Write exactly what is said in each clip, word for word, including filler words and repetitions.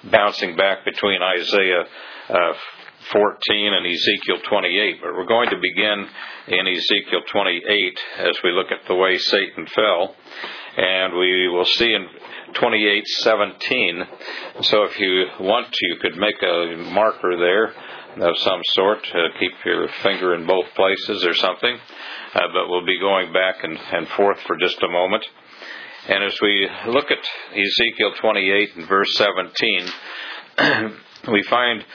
bouncing back between Isaiah uh, fourteen and Ezekiel twenty-eight. But we're going to begin in Ezekiel twenty-eight as we look at the way Satan fell. And we will see in twenty-eight seventeen. So if you want to, you could make a marker there of some sort. Uh, keep your finger in both places or something. Uh, but we'll be going back and, and forth for just a moment. And as we look at Ezekiel twenty-eight and verse seventeen, we find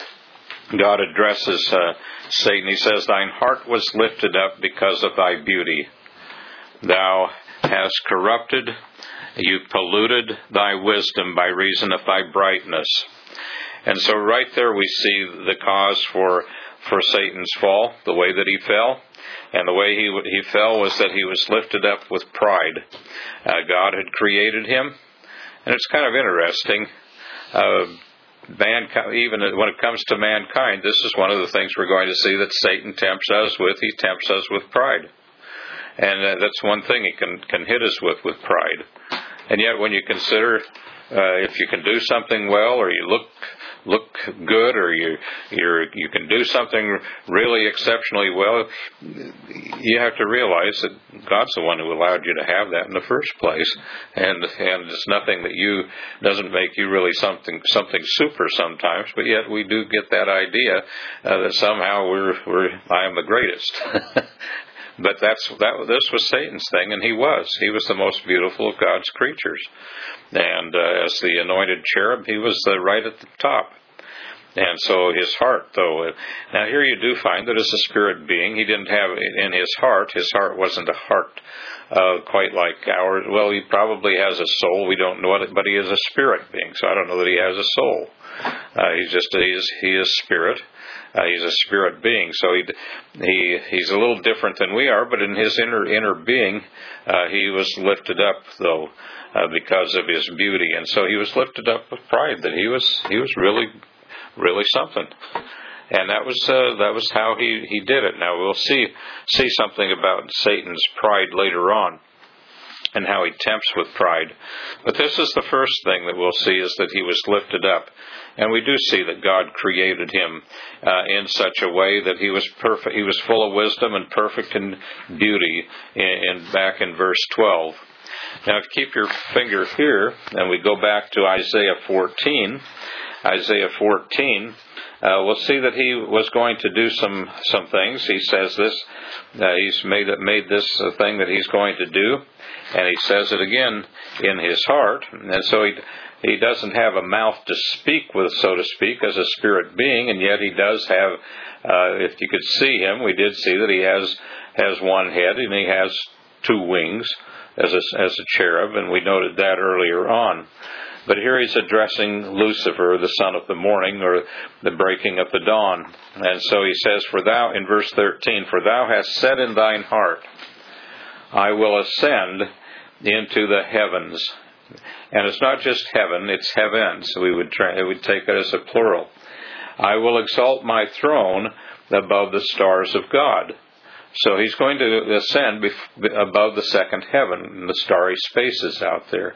God addresses uh, Satan. He says, "Thine heart was lifted up because of thy beauty. Thou hast corrupted, you polluted thy wisdom by reason of thy brightness." And so right there we see the cause for for Satan's fall, the way that he fell. And the way he he fell was that he was lifted up with pride. Uh, God had created him. And it's kind of interesting. Uh, mankind, even when it comes to mankind, this is one of the things we're going to see that Satan tempts us with. He tempts us with pride. And uh, that's one thing he can, can hit us with, with pride. And yet when you consider uh, if you can do something well, or you look look good, or you you're, you can do something really exceptionally well, you have to realize that God's the one who allowed you to have that in the first place. And and it's nothing that you, doesn't make you really something something super sometimes, but yet we do get that idea uh, that somehow we're, we're I am the greatest. But that's that. This was Satan's thing, and he was. He was the most beautiful of God's creatures. And uh, as the anointed cherub, he was uh, right at the top. And so his heart, though, uh, now here you do find that as a spirit being, he didn't have in his heart, his heart wasn't a heart uh, quite like ours. Well, he probably has a soul. We don't know it, but he is a spirit being, so I don't know that he has a soul. Uh, he's just, he is, he is spirit. Uh, he's a spirit being, so he he he's a little different than we are. But in his inner inner being, uh, he was lifted up, though, uh, because of his beauty, and so he was lifted up with pride. That he was he was really really something, and that was uh, that was how he, he did it. Now we'll see see something about Satan's pride later on, and how he tempts with pride. But this is the first thing that we'll see, is that he was lifted up. And we do see that God created him uh, in such a way that he was perfect. He was full of wisdom and perfect in beauty. In, in back in verse twelve. Now, if you keep your finger here, and we go back to Isaiah fourteen, Isaiah fourteen, uh, we'll see that he was going to do some some things. He says this. Uh, he's made made this a thing that he's going to do, and he says it again in his heart. And so he. He doesn't have a mouth to speak with, so to speak, as a spirit being, and yet he does have, uh, if you could see him, we did see that he has has one head, and he has two wings as a, as a cherub, and we noted that earlier on. But here he's addressing Lucifer, the son of the morning, or the breaking of the dawn. And so he says, "For thou," in verse thirteen, "For thou hast said in thine heart, I will ascend into the heavens." And it's not just heaven, it's heavens. We would try, we would take it as a plural. "I will exalt my throne above the stars of God." So he's going to ascend bef- above the second heaven, the starry spaces out there.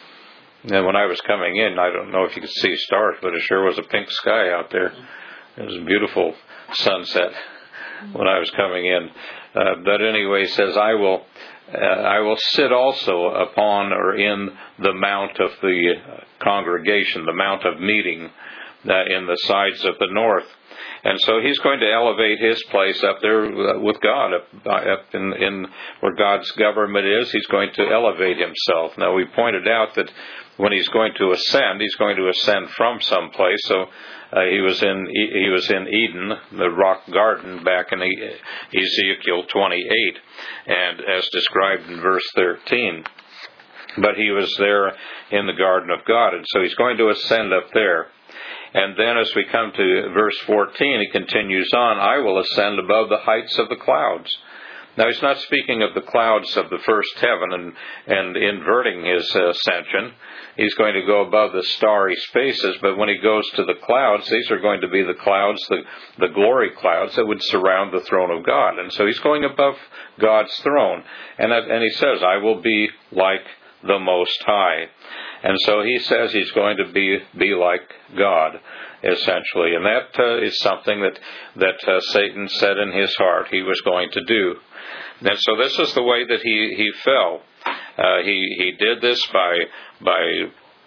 And when I was coming in, I don't know if you could see stars, but it sure was a pink sky out there. It was a beautiful sunset when I was coming in. Uh, but anyway, he says, I will... Uh, I will sit also upon, or in, the mount of the congregation, the mount of meeting, uh, in the sides of the north. And so he's going to elevate his place up there with God, up, up in, in where God's government is. He's going to elevate himself. Now, we pointed out that when he's going to ascend, he's going to ascend from some place. So uh, he was in he was in Eden, the rock garden, back in Ezekiel twenty-eight, and as described in verse thirteen. But he was there in the garden of God, and so he's going to ascend up there. And then as we come to verse fourteen, he continues on, "I will ascend above the heights of the clouds." Now, he's not speaking of the clouds of the first heaven and, and inverting his ascension. He's going to go above the starry spaces, but when he goes to the clouds, these are going to be the clouds, the, the glory clouds that would surround the throne of God. And so he's going above God's throne. And, that, and he says, "I will be like the Most High." And so he says he's going to be be like God, essentially. And that uh, is something that, that uh, Satan said in his heart he was going to do. And so this is the way that he, he fell. Uh, he, he did this by, by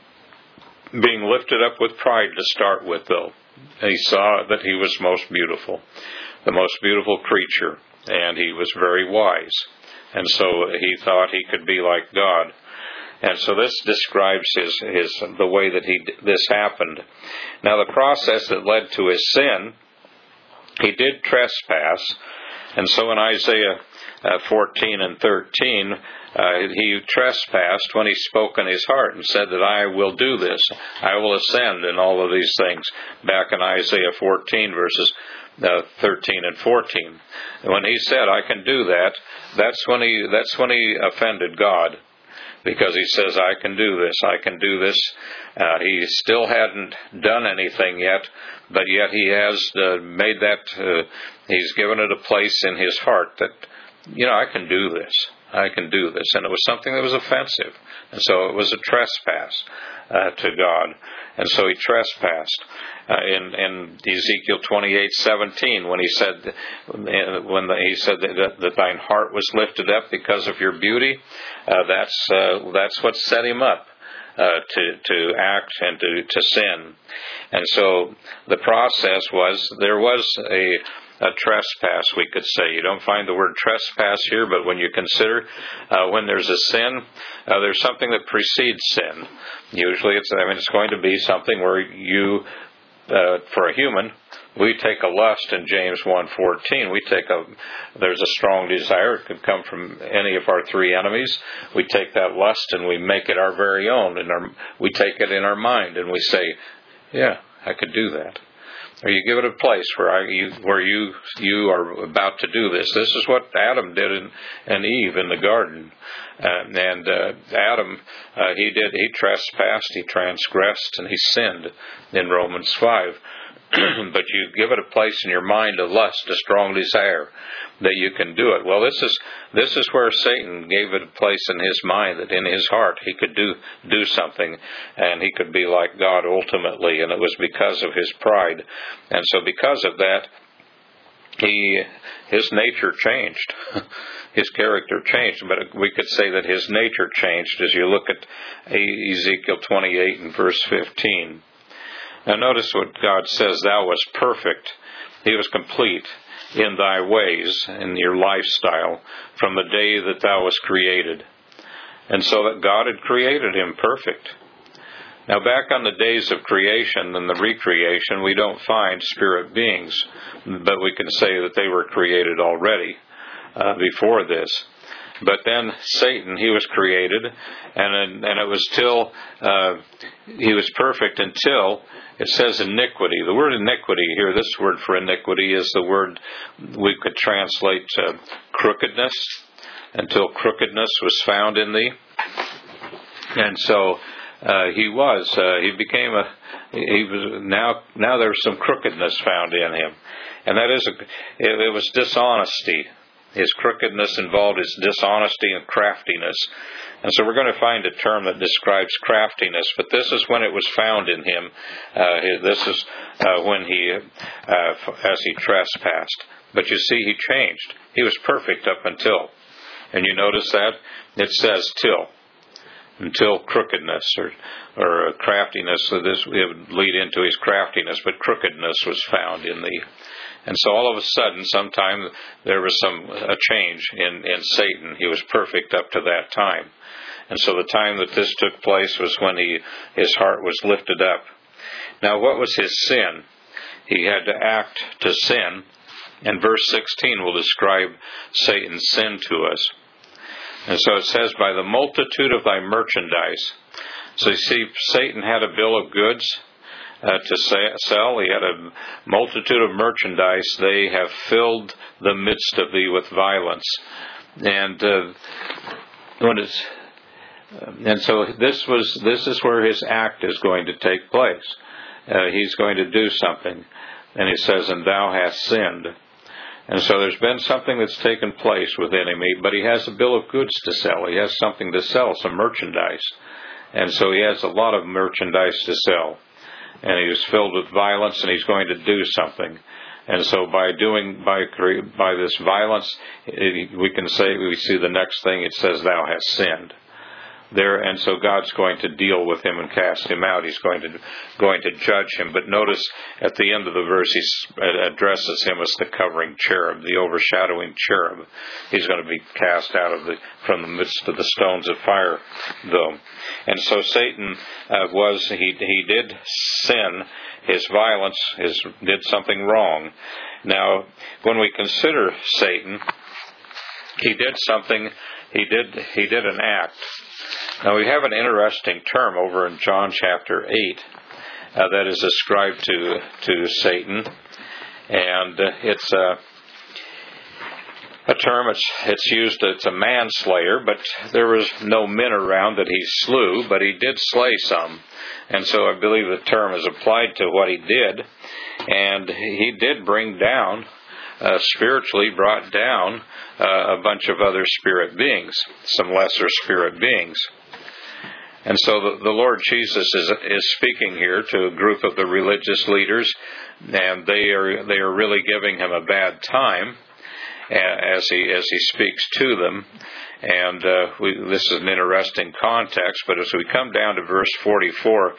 being lifted up with pride to start with, though. He saw that he was most beautiful, the most beautiful creature, and he was very wise. And so he thought he could be like God. And so this describes his, his the way that he this happened. Now the process that led to his sin, he did trespass. And so in Isaiah uh, fourteen and thirteen, uh, he trespassed when he spoke in his heart and said that I will do this, I will ascend, and all of these things. Back in Isaiah fourteen, verses uh, thirteen and fourteen, when he said I can do that, that's when he that's when he offended God. Because he says, I can do this, I can do this. Uh, he still hadn't done anything yet, but yet he has uh, made that, uh, he's given it a place in his heart that, you know, I can do this, I can do this. And it was something that was offensive. And so it was a trespass uh, to God. And so he trespassed. Uh, in, in Ezekiel twenty-eight seventeen, when he said, when the, he said that, that thine heart was lifted up because of your beauty, uh, that's uh, that's what set him up uh, to to act and to to sin. And so the process was there was a a trespass, we could say. You don't find the word trespass here, but when you consider uh, when there's a sin, uh, there's something that precedes sin. Usually, it's I mean, it's going to be something where you. Uh, for a human, we take a lust in James one fourteen. We take a, there's a strong desire. It could come from any of our three enemies. We take that lust and we make it our very own, and our, we take it in our mind and we say, "Yeah, I could do that." Or you give it a place where I, you, where you you are about to do this. This is what Adam did in, and Eve in the garden. Uh, and uh, Adam, uh, he did he trespassed, he transgressed, and he sinned in Romans five. But you give it a place in your mind, a lust, a strong desire that you can do it. Well, this is this is where Satan gave it a place in his mind, that in his heart he could do do something, and he could be like God ultimately, and it was because of his pride. And so because of that, he his nature changed. His character changed, but we could say that his nature changed as you look at Ezekiel twenty-eight and verse fifteen. Now notice what God says, thou wast perfect. He was complete in thy ways, in your lifestyle, from the day that thou wast created. And so that God had created him perfect. Now back on the days of creation and the recreation, we don't find spirit beings, but we can say that they were created already uh, before this. But then Satan, he was created, and and it was till uh, he was perfect until it says iniquity. The word iniquity here, this word for iniquity is the word we could translate uh, crookedness. Until crookedness was found in thee, and so uh, he was. Uh, he became a. He was now. Now there was some crookedness found in him, and that is a. It, it was dishonesty. His crookedness involved his dishonesty and craftiness. And so we're going to find a term that describes craftiness, but this is when it was found in him. Uh, this is uh, when he, uh, as he trespassed. But you see, he changed. He was perfect up until. And you notice that? It says till. Until crookedness or, or craftiness. So this would lead into his craftiness, but crookedness was found in the. And so all of a sudden, sometime there was some a change in, in Satan. He was perfect up to that time. And so the time that this took place was when he his heart was lifted up. Now what was his sin? He had to act to sin. And verse sixteen will describe Satan's sin to us. And so it says, by the multitude of thy merchandise. So you see, Satan had a bill of goods Uh, to sell. He had a multitude of merchandise. They have filled the midst of thee with violence. And uh, when it's, and so this was this is where his act is going to take place. Uh, he's going to do something. And he says, and thou hast sinned. And so there's been something that's taken place within him, but he has a bill of goods to sell. He has something to sell, some merchandise. And so he has a lot of merchandise to sell. And he was filled with violence, and he's going to do something. And so by doing, by by this violence, we can say, we see the next thing, it says, thou hast sinned. There, and so God's going to deal with him and cast him out. He's going to going to judge him. But notice at the end of the verse, he addresses him as the covering cherub, the overshadowing cherub. He's going to be cast out of the from the midst of the stones of fire, though. And so Satan uh, was he he did sin, his violence, his did something wrong. Now, when we consider Satan, he did something. He did he did an act. Now we have an interesting term over in John chapter eight uh, that is ascribed to to Satan, and uh, it's a a term. It's it's used. It's a manslayer, but there was no men around that he slew, but he did slay some, and so I believe the term is applied to what he did, and he did bring down. Uh, spiritually brought down uh, a bunch of other spirit beings, some lesser spirit beings. And so the, the Lord Jesus is is speaking here to a group of the religious leaders, and they are they are really giving him a bad time as he as he speaks to them. And uh, we, this is an interesting context. But as we come down to verse forty-four,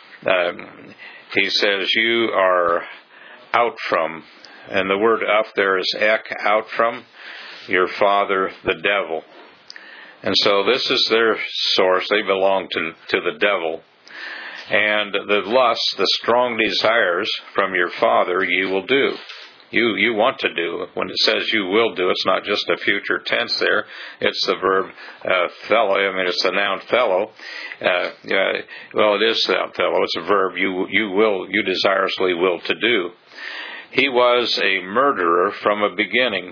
um, he says, "You are out from." And the word up there is ek, out from, your father, the devil. And so this is their source. They belong to, to the devil. And the lust, the strong desires from your father, you will do. You you want to do. When it says you will do, it's not just a future tense there. It's the verb uh, fellow. I mean, it's the noun fellow. Uh, yeah, well, it is that fellow. It's a verb. You you will, you desirously will to do. He was a murderer from a beginning,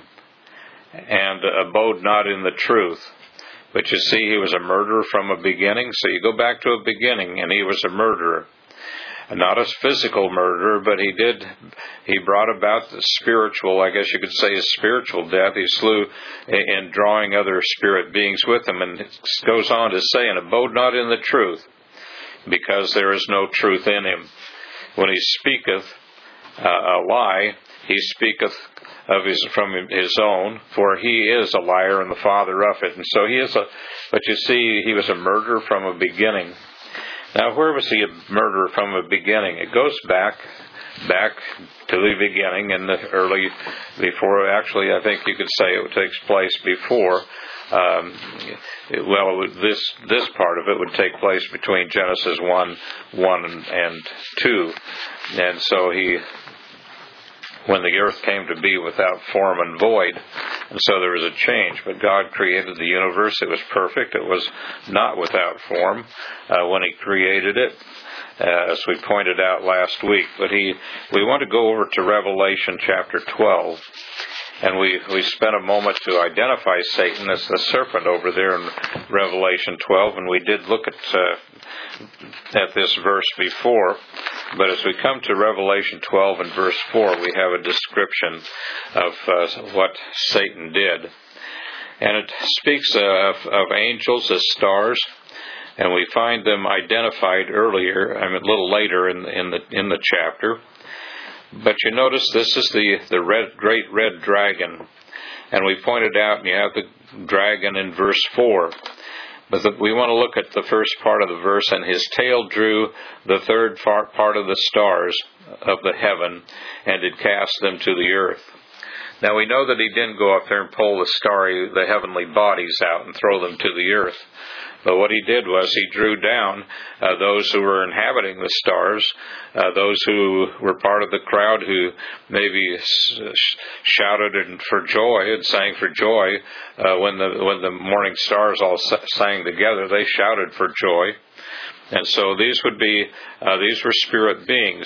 and abode not in the truth. But you see, he was a murderer from a beginning. So you go back to a beginning, and he was a murderer. Not a physical murderer, but he did, he brought about the spiritual, I guess you could say, a spiritual death. He slew in drawing other spirit beings with him. And it goes on to say, and abode not in the truth, because there is no truth in him. When he speaketh, Uh, a lie, he speaketh of his from his own, for he is a liar and the father of it. And so he is a, but you see, he was a murderer from a beginning. Now, where was he a murderer from a beginning? It goes back, back to the beginning in the early, before, actually, I think you could say it takes place before. Um, well, it would, this this part of it would take place between Genesis one, one and, and two. And so he, when the earth came to be without form and void, and so there was a change. But God created the universe. It was perfect. It was not without form uh, when he created it, uh, as we pointed out last week. But he, we want to go over to Revelation chapter twelve. And we, we spent a moment to identify Satan as the serpent over there in Revelation twelve, and we did look at uh, at this verse before. But as we come to Revelation twelve and verse four, we have a description of uh, what Satan did. And it speaks of, of angels as stars, and we find them identified earlier, I mean a little later in, in the in the chapter. But you notice this is the, the red, great red dragon. And we pointed out, and you have the dragon in verse four. But the, we want to look at the first part of the verse. And his tail drew the third part of the stars of the heaven, and did cast them to the earth. Now we know that he didn't go up there and pull the starry, the heavenly bodies out and throw them to the earth. But what he did was he drew down uh, those who were inhabiting the stars, uh, those who were part of the crowd who maybe sh- shouted and for joy and sang for joy uh, when the when the morning stars all sang together. They shouted for joy, and so these would be uh, these were spirit beings.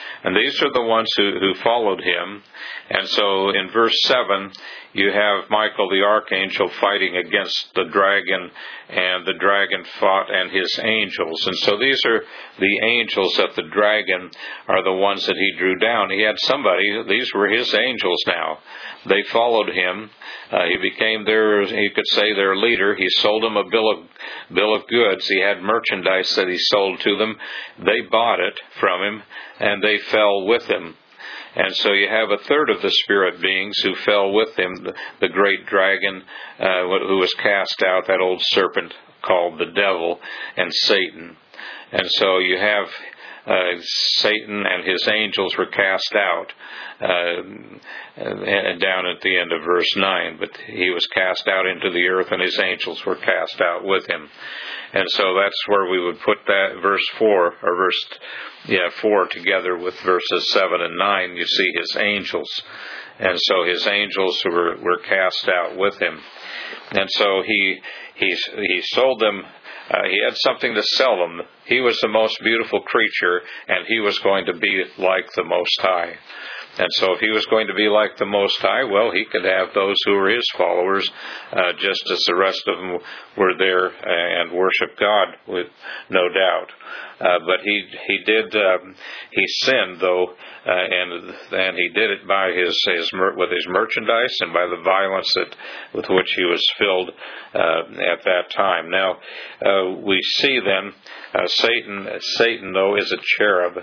And these are the ones who, who followed him. And so in verse seven, you have Michael the archangel fighting against the dragon, and the dragon fought and his angels. And so these are the angels that the dragon are the ones that he drew down. He had somebody, these were his angels now. They followed him. Uh, he became their, you could say, their leader. He sold them a bill of, bill of goods. He had merchandise that he sold to them. They bought it from him, and they fell with him. And so you have a third of the spirit beings who fell with him, the, the great dragon uh, who was cast out, that old serpent called the devil and Satan. And so you have uh, Satan and his angels were cast out uh, down at the end of verse nine. But he was cast out into the earth, and his angels were cast out with him. And so that's where we would put that verse four, or verse yeah four together with verses seven and nine. You see his angels, and so his angels were were cast out with him, and so he he he sold them. Uh, he had something to sell them. He was the most beautiful creature, and he was going to be like the Most High. And so if he was going to be like the Most High, well, he could have those who were his followers, uh, just as the rest of them were there and worship God, with no doubt. Uh, but he he did um, he sinned though, uh, and and he did it by his his with his merchandise and by the violence that with which he was filled uh, at that time. Now uh, we see then uh, Satan Satan though is a cherub.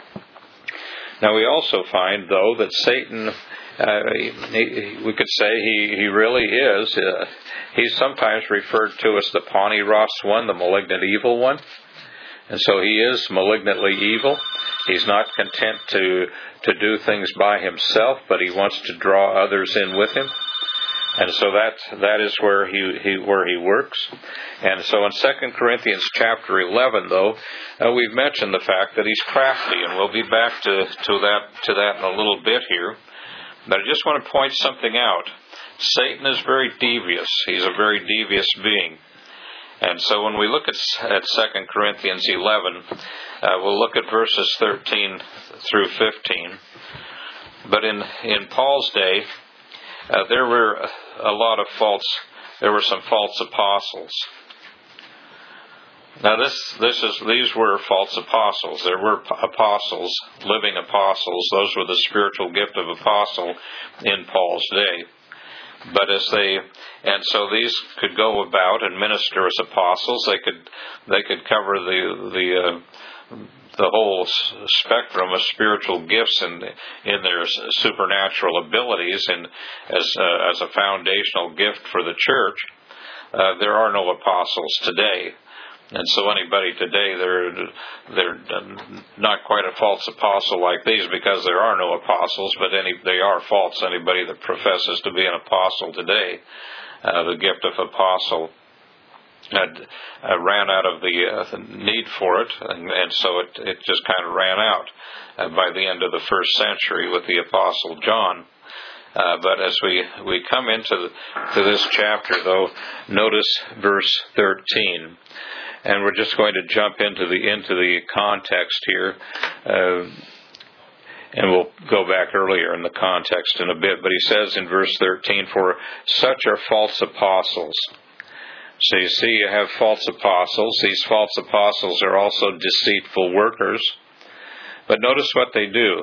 Now we also find, though, that Satan, uh, he, we could say he, he really is, uh, he's sometimes referred to as the Pawnee Ross one, the malignant evil one. And so he is malignantly evil. He's not content to, to do things by himself, but he wants to draw others in with him. And so that that is where he, he where he works. And so in Second Corinthians chapter eleven, though, uh, we've mentioned the fact that he's crafty, and we'll be back to, to that to that in a little bit here. But I just want to point something out. Satan is very devious. He's a very devious being. And so when we look at at Second Corinthians eleven, uh, we'll look at verses thirteen through fifteen. But in in Paul's day, Uh, there were a lot of false, there were some false apostles. Now this, this is, these were false apostles. There were apostles, living apostles. Those were the spiritual gift of apostle in Paul's day. But as they, and so these could go about and minister as apostles. They could, they could cover the, the, uh, the whole spectrum of spiritual gifts in in their supernatural abilities, and as uh, as a foundational gift for the church. Uh, there are no apostles today, and so anybody today, they're they're not quite a false apostle like these, because there are no apostles, but any they are false. Anybody that professes to be an apostle today, uh, the gift of apostle Had, uh, ran out of the, uh, the need for it, and, and so it, it just kind of ran out uh, by the end of the first century with the Apostle John. Uh, but as we, we come into the, to this chapter, though, notice verse thirteen, and we're just going to jump into the into the context here, uh, and we'll go back earlier in the context in a bit. But he says in verse thirteen, "For such are false apostles." So you see, you have false apostles. These false apostles are also deceitful workers. But notice what they do.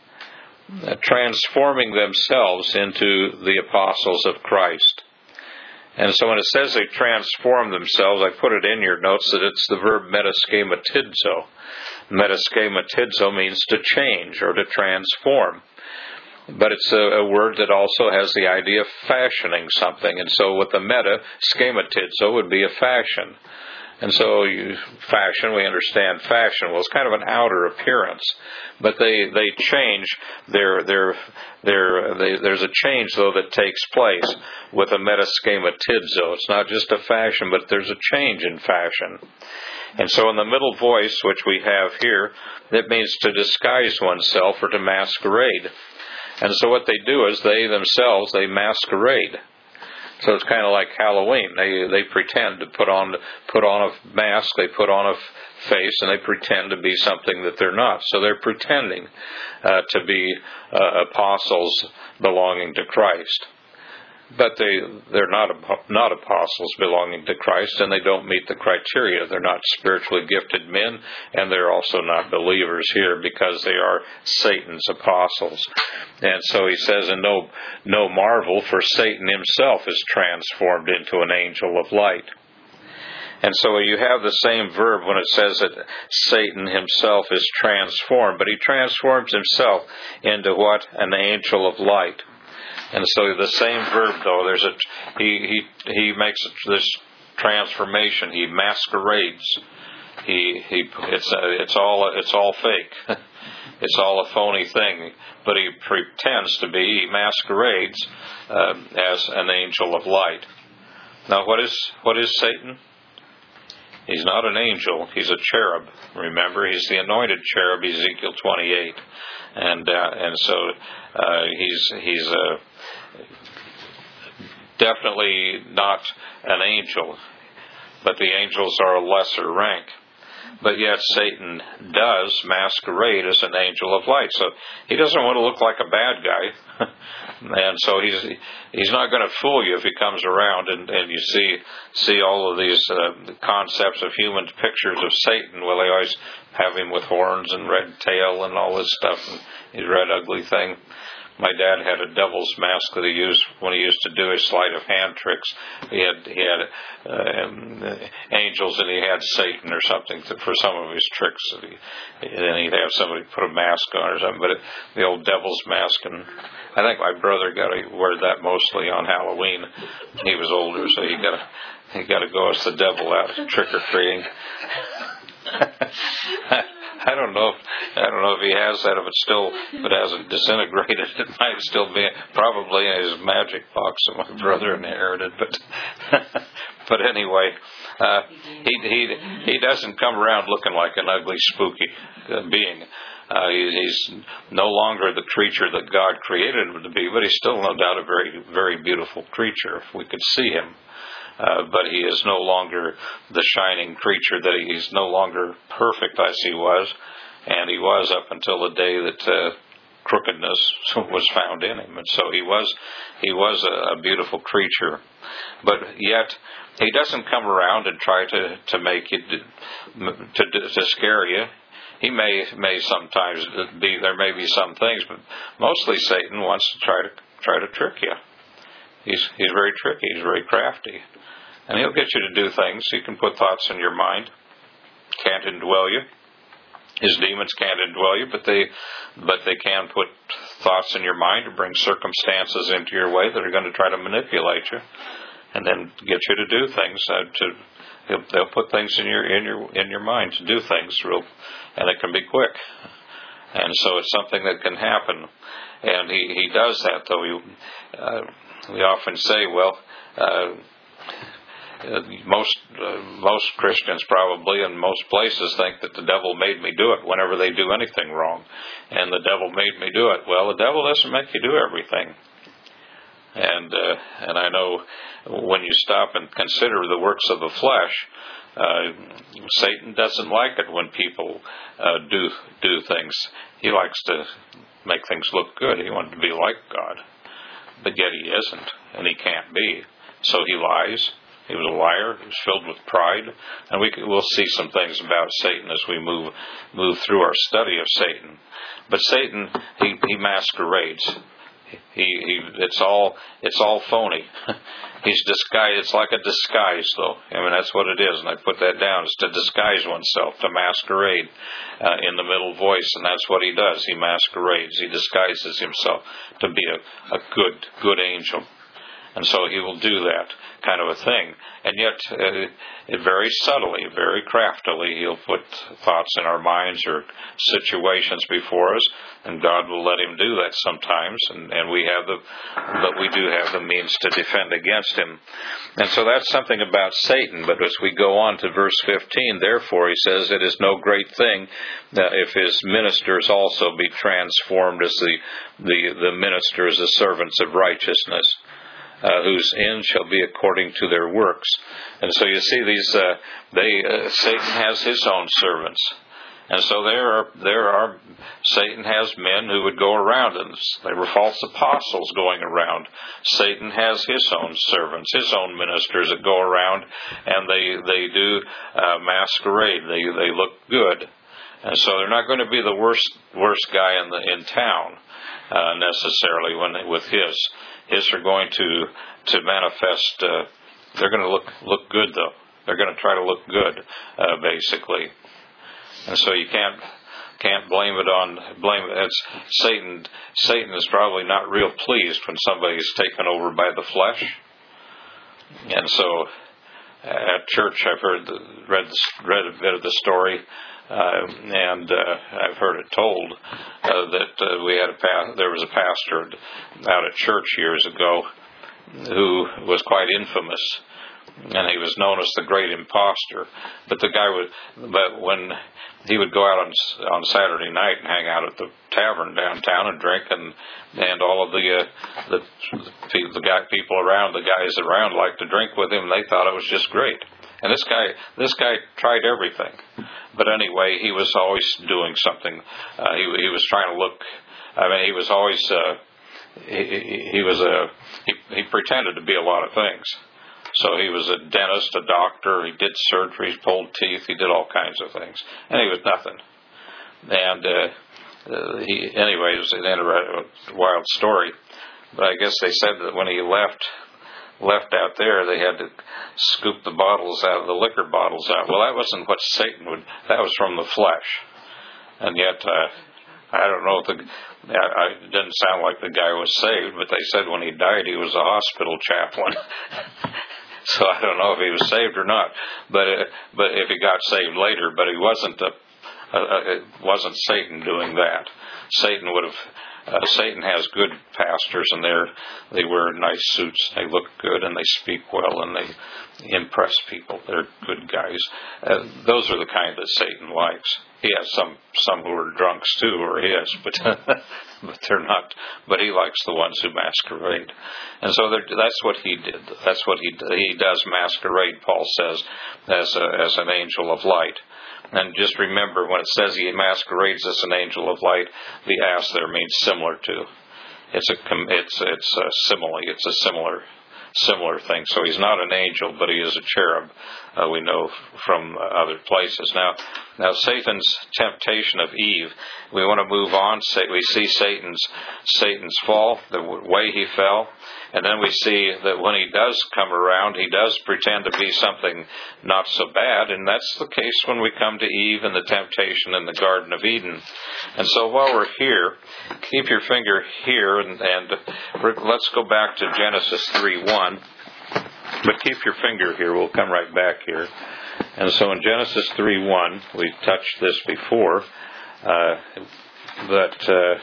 Uh, transforming themselves into the apostles of Christ. And so when it says they transform themselves, I put it in your notes that it's the verb metaschematizo. Metaschematizo means to change or to transform. But it's a, a word that also has the idea of fashioning something. And so with the meta, schematizo would be a fashion. And so you, fashion, we understand fashion. Well, it's kind of an outer appearance. But they, they change their, their, their, they, there's a change, though, that takes place with a metaschematizo. It's not just a fashion, but there's a change in fashion. And so in the middle voice, which we have here, it means to disguise oneself or to masquerade. And so what they do is they themselves, they masquerade. So it's kind of like Halloween. They they pretend to put on put on a mask. They put on a face, and they pretend to be something that they're not. So they're pretending uh, to be uh, apostles belonging to Christ. But they, they're not not apostles belonging to Christ, and they don't meet the criteria. They're not spiritually gifted men, and they're also not believers here because they are Satan's apostles. And so he says, and no, no marvel, for Satan himself is transformed into an angel of light. And so you have the same verb when it says that Satan himself is transformed, but he transforms himself into what? An angel of light. And so the same verb, though, there's a he he he makes this transformation. He masquerades. He he it's uh, it's all it's all fake. It's all a phony thing. But he pretends to be. He masquerades uh, as an angel of light. Now, what is what is Satan? He's not an angel. He's a cherub. Remember, he's the anointed cherub, Ezekiel twenty-eight, and uh, and so uh, he's he's a definitely not an angel, but the angels are a lesser rank. But yet Satan does masquerade as an angel of light. So he doesn't want to look like a bad guy. And so he's he's not going to fool you if he comes around and, and you see see all of these uh, concepts of human pictures of Satan. Well, they always have him with horns and red tail and all this stuff, and his red ugly thing. My dad had a devil's mask that he used when he used to do his sleight of hand tricks. He had he had uh, angels and he had Satan or something to, for some of his tricks. And he, then he'd have somebody put a mask on or something. But it, the old devil's mask, and I think my brother got to wear that mostly on Halloween. He was older, so he got to he got to go as the devil out trick or treating. I don't know if I don't know if he has that. If it's still if it hasn't disintegrated, it might still be probably in his magic box that my brother inherited. But but anyway, uh, he he he doesn't come around looking like an ugly, spooky uh, being. Uh, he, he's no longer the creature that God created him to be, but he's still no doubt a very very beautiful creature if we could see him. Uh, but he is no longer the shining creature that he, he's no longer perfect as he was, and he was up until the day that uh, crookedness was found in him. And so he was he was a, a beautiful creature, but yet he doesn't come around and try to to make you to to scare you. He may may sometimes be there may be some things, but mostly Satan wants to try to try to trick you. He's he's very tricky. He's very crafty. And he'll get you to do things. He can put thoughts in your mind. Can't indwell you. His demons can't indwell you, but they but they can put thoughts in your mind to bring circumstances into your way that are going to try to manipulate you, and then get you to do things. Uh, to they'll, they'll put things in your in your in your mind to do things real, and it can be quick. And so it's something that can happen. And he, he does that, though. We, uh, we often say, well, uh, most uh, most Christians probably in most places think that the devil made me do it whenever they do anything wrong. And the devil made me do it. Well, the devil doesn't make you do everything. And uh, and I know when you stop and consider the works of the flesh, uh, Satan doesn't like it when people uh, do do things. He likes to make things look good. He wants to be like God. But yet he isn't, and he can't be. So he lies. He was a liar. He was filled with pride. And we will see some things about Satan as we move move through our study of Satan. But Satan, he, he masquerades. He, he it's all it's all phony. He's disguised. It's like a disguise, though. I mean, that's what it is, and I put that down. It's to disguise oneself, to masquerade uh, in the middle voice, and that's what he does. He masquerades. He disguises himself to be a, a good good angel. And so he will do that kind of a thing. And yet, uh, very subtly, very craftily, he'll put thoughts in our minds or situations before us, and God will let him do that sometimes. And, and we have the, but we do have the means to defend against him. And so that's something about Satan. But as we go on to verse fifteen, therefore, he says, it is no great thing that if his ministers also be transformed as the the, the ministers, the servants of righteousness. uh, whose end shall be according to their works. And so you see these, uh, they, uh, Satan has his own servants. And so there are, there are, Satan has men who would go around, and there were false apostles going around. Satan has his own servants, his own ministers that go around, and they, they do uh, masquerade. They, they look good. And so they're not going to be the worst, worst guy in the, in town, uh, necessarily when they, with his. His are going to, to manifest, uh, they're going to look, look good though. They're going to try to look good, uh, basically. And so you can't can't blame it on blame it. It's Satan. Satan is probably not real pleased when somebody's taken over by the flesh. And so at church, I've heard the, read read a bit of the story, uh, and uh, I've heard it told uh, that uh, we had a pa- there was a pastor out at church years ago who was quite infamous. And he was known as the great imposter. But the guy would, but when he would go out on on Saturday night and hang out at the tavern downtown and drink, and and all of the uh, the the, the guy, people around, the guys around, liked to drink with him. They thought it was just great. And this guy, this guy tried everything. But anyway, he was always doing something. Uh, he he was trying to look. I mean, he was always uh, he, he was a he, he pretended to be a lot of things. So he was a dentist, a doctor, he did surgeries, pulled teeth, he did all kinds of things. And he was nothing. And uh, uh, he, anyway, it was an interesting, wild story. But I guess they said that when he left left out there, they had to scoop the bottles out, the liquor bottles out. Well, that wasn't what Satan would, that was from the flesh. And yet, uh, I don't know if the, I, it didn't sound like the guy was saved, but they said when he died, he was a hospital chaplain. So I don't know if he was saved or not, but uh, but if he got saved later, but he wasn't a, a, a it wasn't Satan doing that. Satan would have. Uh, Satan has good pastors, and they're they wear nice suits, they look good, and they speak well, and they impress people. They're good guys. Uh, those are the kind that Satan likes. He has some some who are drunks too, who are his, but but they're not. But he likes the ones who masquerade, and so that's what he did. That's what he he does masquerade. Paul says as a, as an angel of light. And just remember, when it says he masquerades as an angel of light, the as there means similar to. It's a it's it's a simile. It's a similar similar thing. So he's not an angel, but he is a cherub. Uh, we know from other places. Now, now Satan's temptation of Eve. We want to move on. We see Satan's Satan's fall, the way he fell, and then we see that when he does come around, he does pretend to be something not so bad, and that's the case when we come to Eve and the temptation in the Garden of Eden. And so while we're here, keep your finger here, and, and let's go back to Genesis three one. But keep your finger here. We'll come right back here. And so in Genesis three one, we touched this before, uh, that uh,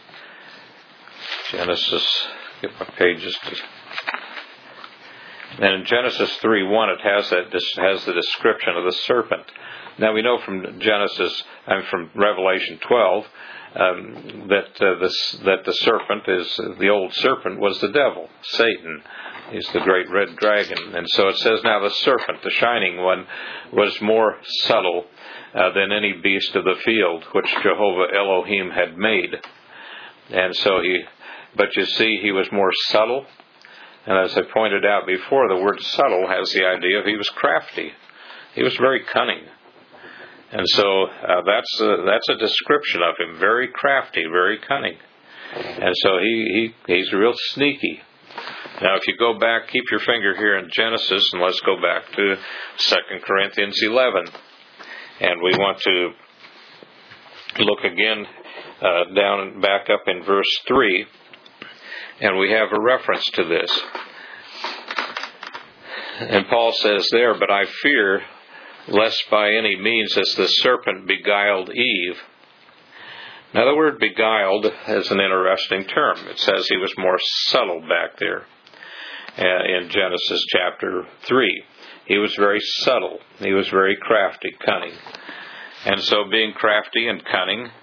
Genesis, get my pages to... And in Genesis three one, it has that has the description of the serpent. Now we know from Genesis and from Revelation twelve um, that uh, this that the serpent is the old serpent was the devil, Satan. He's the great red dragon. And so it says, now the serpent, the shining one, was more subtle uh, than any beast of the field which Jehovah Elohim had made. And so he, but you see, he was more subtle. And as I pointed out before, the word subtle has the idea of he was crafty. He was very cunning. And so uh, that's a, that's a description of him, very crafty, very cunning. And so he, he he's real sneaky. Now, if you go back, keep your finger here in Genesis, and let's go back to Second Corinthians eleven. And we want to look again uh, down and back up in verse three, and we have a reference to this. And Paul says there, but I fear lest by any means as the serpent beguiled Eve. Now, the word beguiled is an interesting term. It says he was more subtle back there uh, in Genesis chapter three. He was very subtle. He was very crafty, cunning. And so being crafty and cunning,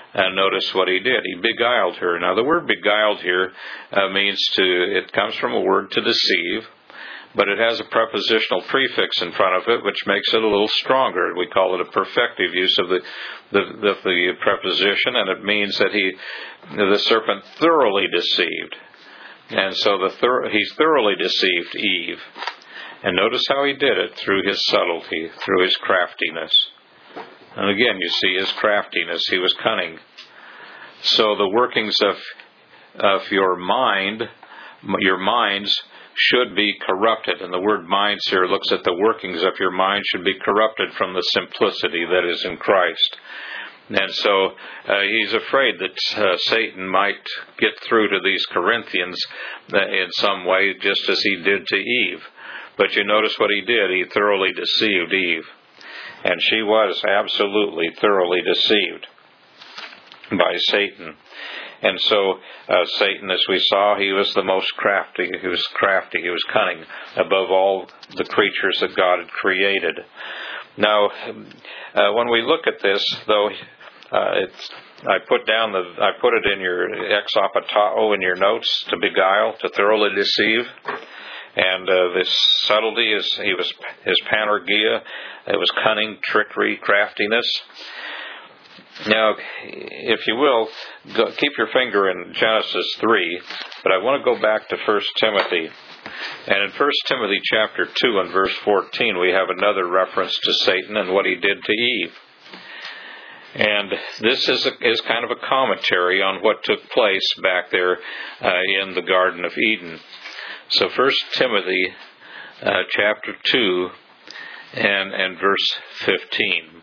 And notice what he did. He beguiled her. Now, the word beguiled here uh, means to, it comes from a word to deceive, but it has a prepositional prefix in front of it, which makes it a little stronger. We call it a perfective use of the the, the, the preposition, and it means that he, the serpent thoroughly deceived. And so the thor- he thoroughly deceived Eve. And notice how he did it, through his subtlety, through his craftiness. And again, you see his craftiness. He was cunning. So the workings of of your mind, your minds, should be corrupted. And the word minds here looks at the workings of your mind should be corrupted from the simplicity that is in Christ. And so uh, he's afraid that uh, Satan might get through to these Corinthians uh, in some way, just as he did to Eve. But you notice what he did. He thoroughly deceived Eve. And she was absolutely thoroughly deceived by Satan. And so uh, Satan, as we saw, he was the most crafty. He was crafty. He was cunning above all the creatures that God had created. Now, uh, when we look at this, though, uh, it's, I put down the I put it in your exopatao in your notes, to beguile, to thoroughly deceive. And uh, this subtlety is he was his panergia. It was cunning, trickery, craftiness. Now, if you will, go, keep your finger in Genesis three, but I want to go back to First Timothy. And in First Timothy chapter two and verse fourteen, we have another reference to Satan and what he did to Eve. And this is a, is kind of a commentary on what took place back there uh, in the Garden of Eden. So First Timothy uh, chapter two and, and verse fifteen.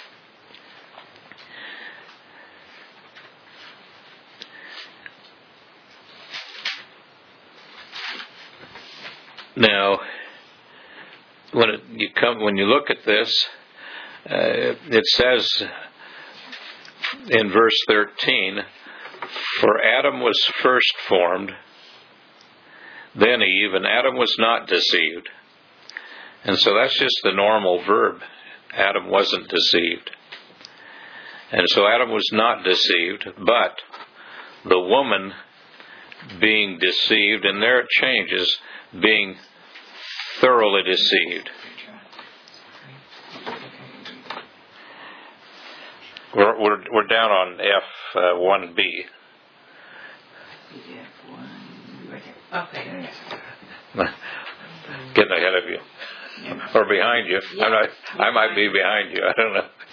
Now, when it, you come, when you look at this, uh, it says in verse thirteen, "For Adam was first formed, then Eve, and Adam was not deceived." And so that's just the normal verb. Adam wasn't deceived. And so Adam was not deceived, but the woman being deceived, and there it changes, being thoroughly deceived. We're we're, we're down on F one B. Okay. Getting ahead of you, or behind you. I'm not. I might be behind you. I don't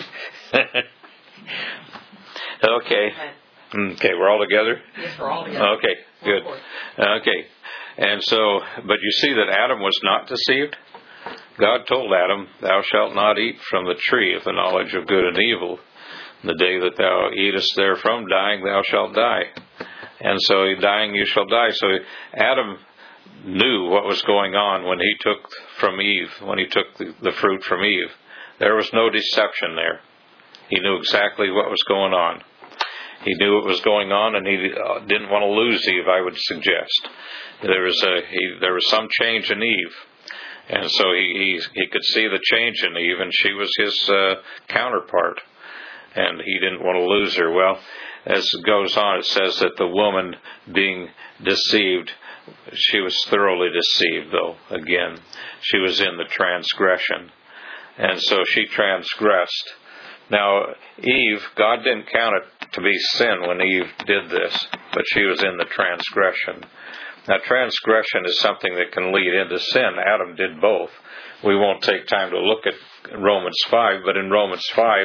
know. Okay. Okay, we're all together? Yes, we're all together. Okay, good. Okay. And so, but you see that Adam was not deceived. God told Adam, "Thou shalt not eat from the tree of the knowledge of good and evil. The day that thou eatest therefrom, dying thou shalt die." And so, dying you shall die. So Adam knew what was going on when he took from Eve, when he took the, the fruit from Eve. There was no deception there. He knew exactly what was going on. He knew what was going on, and he didn't want to lose Eve, I would suggest. There was a he, there was some change in Eve, and so he, he he could see the change in Eve, and she was his uh, counterpart, and he didn't want to lose her. Well, as it goes on, it says that the woman being deceived, she was thoroughly deceived, though, again. She was in the transgression, and so she transgressed. Now, Eve, God didn't count it to be sin when Eve did this, but she was in the transgression. Now, transgression is something that can lead into sin. Adam did both. We won't take time to look at Romans five, but in Romans five,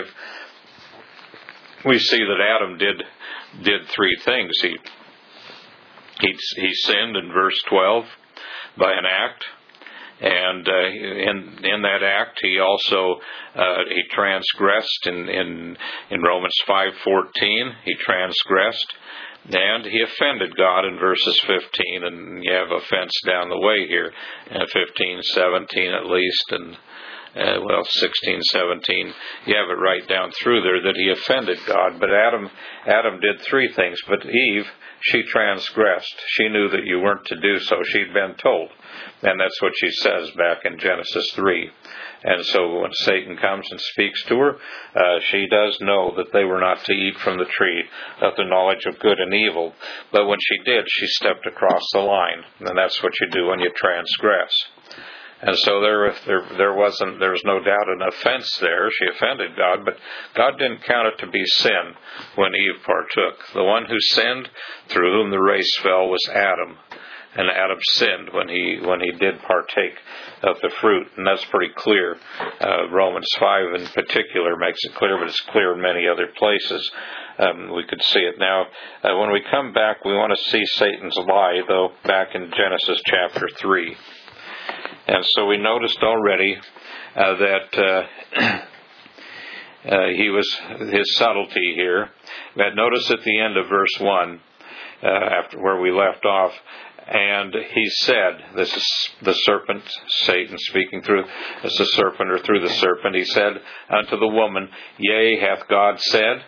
we see that Adam did did three things. He he, he sinned in verse twelve by an act. And uh, in in that act, he also uh, he transgressed in, in in Romans five fourteen. He transgressed, and he offended God in verses fifteen. And you have offense down the way here, uh, fifteen, seventeen at least, and uh, well, sixteen, seventeen, you have it right down through there that he offended God. But Adam, Adam did three things. But Eve, she transgressed. She knew that you weren't to do so. She'd been told. And that's what she says back in Genesis three. And so when Satan comes and speaks to her, uh, she does know that they were not to eat from the tree of the knowledge of good and evil. But when she did, she stepped across the line. And that's what you do when you transgress. And so there, there, there wasn't, there was no doubt an offense there. She offended God, but God didn't count it to be sin when Eve partook. The one who sinned, through whom the race fell, was Adam. And Adam sinned when he when he did partake of the fruit, and that's pretty clear. Uh, Romans five in particular makes it clear, but it's clear in many other places. Um, we could see it now. Uh, when we come back, we want to see Satan's lie, though, back in Genesis chapter three. And so we noticed already uh, that uh, uh, he was his subtlety here. But notice at the end of verse one, uh, after where we left off. And he said, this is the serpent, Satan speaking through as the serpent or through the serpent, he said unto the woman, Yea, hath God said,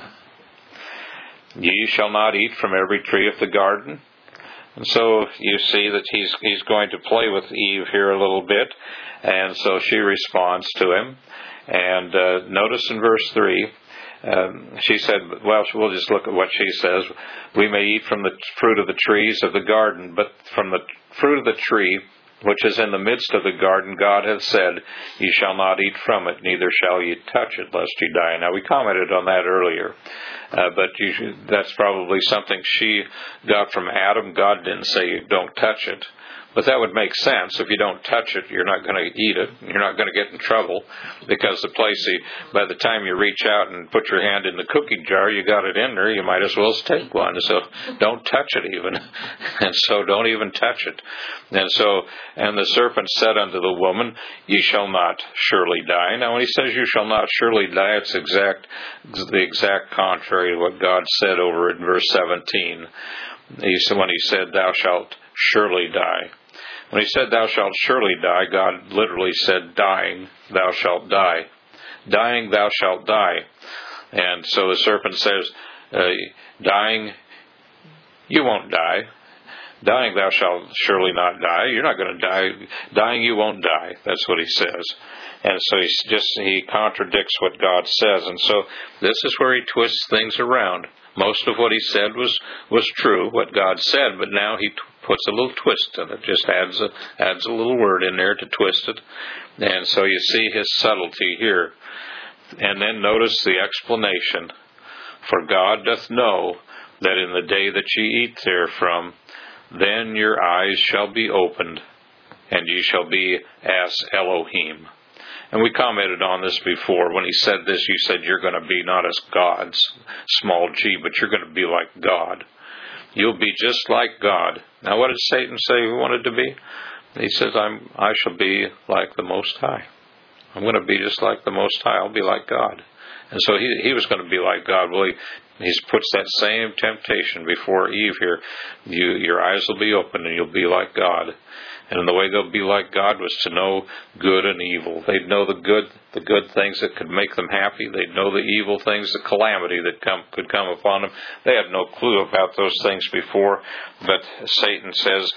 Ye shall not eat from every tree of the garden? And so you see that he's he's going to play with Eve here a little bit. And so she responds to him. And uh, notice in verse three, Um, she said, well, we'll just look at what she says. We may eat from the fruit of the trees of the garden, but from the fruit of the tree which is in the midst of the garden, God hath said, Ye shall not eat from it, neither shall ye touch it, lest ye die. Now, we commented on that earlier, uh, but you should, that's probably something she got from Adam. God didn't say, don't touch it. But that would make sense. If you don't touch it, you're not going to eat it. You're not going to get in trouble, because the place, by the time you reach out and put your hand in the cookie jar, you got it in there, you might as well take one. So don't touch it even. And so don't even touch it. And so, and the serpent said unto the woman, Ye shall not surely die. Now when he says you shall not surely die, it's exact, the exact contrary to what God said over in verse seventeen. He said, when he said, Thou shalt surely die. When he said, Thou shalt surely die, God literally said, dying, thou shalt die. Dying, thou shalt die. And so the serpent says, uh, dying, you won't die. Dying, thou shalt surely not die. You're not going to die. Dying, you won't die. That's what he says. And so he just, he contradicts what God says. And so this is where he twists things around. Most of what he said was, was true, what God said, but now he t- puts a little twist in it, just adds a, adds a little word in there to twist it. And so you see his subtlety here. And then notice the explanation. For God doth know that in the day that ye eat therefrom, then your eyes shall be opened, and ye shall be as Elohim. And we commented on this before. When he said this, you said you're going to be not as gods, small g, but you're going to be like God. You'll be just like God. Now what did Satan say he wanted to be? He says, I'm, I shall be like the Most High. I'm going to be just like the Most High. I'll be like God. And so he, he was going to be like God. Well, he, he puts that same temptation before Eve here. You, your eyes will be open and you'll be like God. And the way they'll be like God was to know good and evil. They'd know the good, the good things that could make them happy. They'd know the evil things, the calamity that come, could come upon them. They had no clue about those things before. But Satan says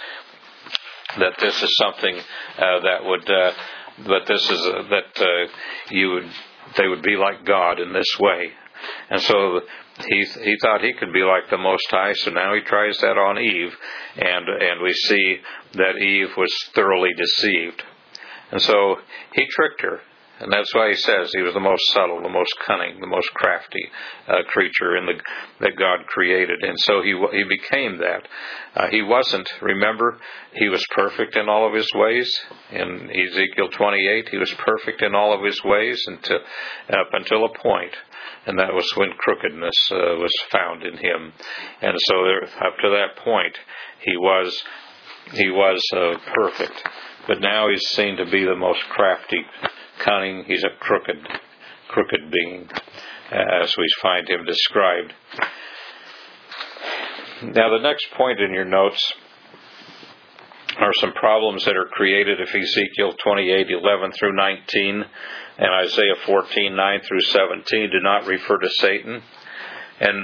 that this is something uh, that would, uh, but this is uh, that uh, you would, they would be like God in this way. And so he he thought he could be like the Most High, so now he tries that on Eve, and and we see that Eve was thoroughly deceived. And so he tricked her, and that's why he says he was the most subtle, the most cunning, the most crafty uh, creature in the that God created. And so he he became that. Uh, he wasn't, remember, he was perfect in all of his ways. In Ezekiel twenty-eight, he was perfect in all of his ways until, up until a point. And that was when crookedness uh, was found in him. And so there, up to that point, he was he was uh, perfect. But now he's seen to be the most crafty, cunning. He's a crooked, crooked being, as we find him described. Now the next point in your notes are some problems that are created if Ezekiel twenty-eight eleven through nineteen and Isaiah fourteen nine through seventeen do not refer to Satan. And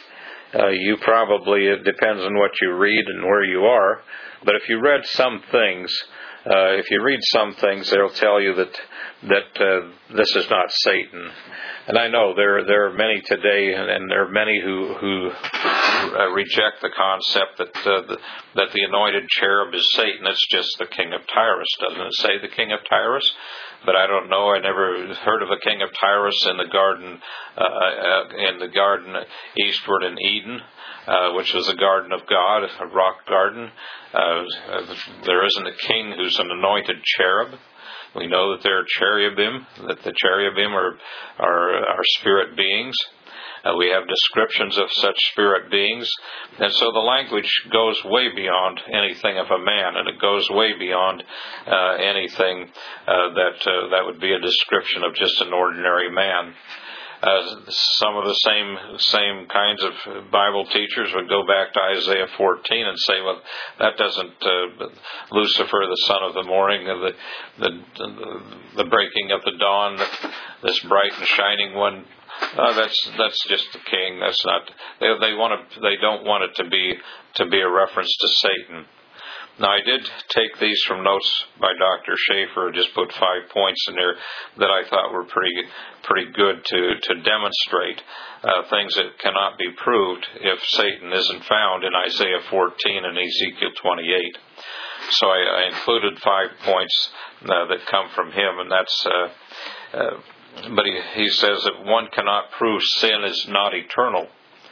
uh, you probably, it depends on what you read and where you are, but if you read some things, uh, if you read some things, they'll tell you that that uh, this is not Satan. And I know there there are many today, and, and there are many who who uh, reject the concept that uh, the, that the anointed cherub is Satan. It's just the king of Tyrus. Doesn't it say the king of Tyrus? But I don't know. I never heard of a king of Tyrus in the garden, uh, uh, in the garden eastward in Eden, uh, which was the garden of God, a rock garden. Uh, there isn't a king who's an anointed cherub. We know that there are cherubim, that the cherubim are are, are spirit beings. Uh, we have descriptions of such spirit beings. And so the language goes way beyond anything of a man, and it goes way beyond uh, anything uh, that uh, that would be a description of just an ordinary man. Uh, some of the same same kinds of Bible teachers would go back to Isaiah fourteen and say, well, that doesn't, uh, Lucifer, the son of the morning, the, the the the breaking of the dawn, this bright and shining one, uh, that's that's just the king. That's not. They they want to. They don't want it to be to be a reference to Satan. Now, I did take these from notes by Doctor Schaefer. Just put five points in there that I thought were pretty pretty good to, to demonstrate uh, things that cannot be proved if Satan isn't found in Isaiah fourteen and Ezekiel twenty-eight. So I, I included five points uh, that come from him, and that's... Uh, uh, but he, he says that one cannot prove sin is not eternal.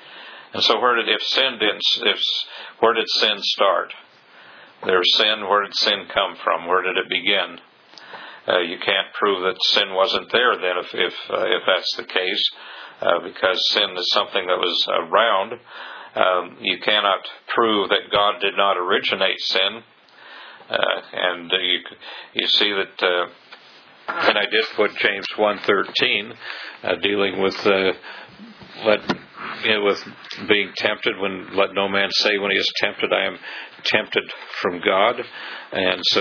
And so where did, if sin didn't, if, where did sin start? There's sin. Where did sin come from? Where did it begin? Uh, you can't prove that sin wasn't there then, if if, uh, if that's the case, uh, because sin is something that was around. Um, you cannot prove that God did not originate sin, uh, and uh, you you see that. Uh, and I did put James one thirteen, uh, dealing with uh, let. You know, with being tempted, when let no man say when he is tempted, I am tempted from God. And so,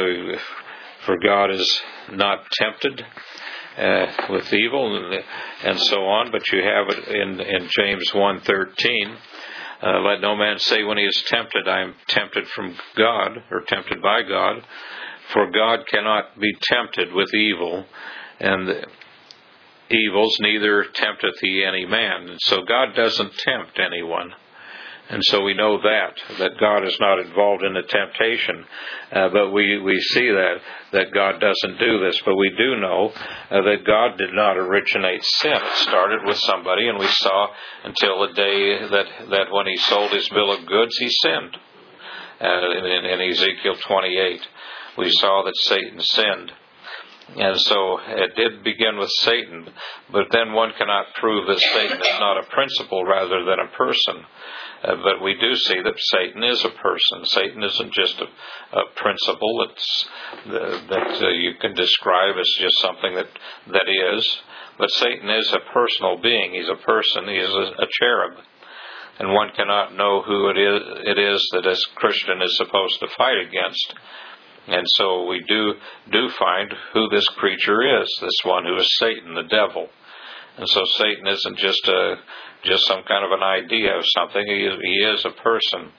for God is not tempted uh, with evil, and, and so on. But you have it in, in James one thirteen. Uh, let no man say when he is tempted, I am tempted from God, or tempted by God. For God cannot be tempted with evil, and the evils, neither tempteth he any man. And so God doesn't tempt anyone. And so we know that, that God is not involved in the temptation. Uh, but we, we see that, that God doesn't do this. But we do know uh, that God did not originate sin. It started with somebody, and we saw until the day that, that when he sold his bill of goods, he sinned. Uh, in, in Ezekiel twenty-eight, we saw that Satan sinned. And so it did begin with Satan, but then one cannot prove that Satan is not a principle rather than a person. Uh, but we do see that Satan is a person. Satan isn't just a, a principle that's, uh, that uh, you can describe as just something that, that is. But Satan is a personal being. He's a person. He is a, a cherub. And one cannot know who it is, it is that a Christian is supposed to fight against. And so we do do find who this creature is, this one who is Satan, the devil. And so Satan isn't just a just some kind of an idea of something. He is, he is a person.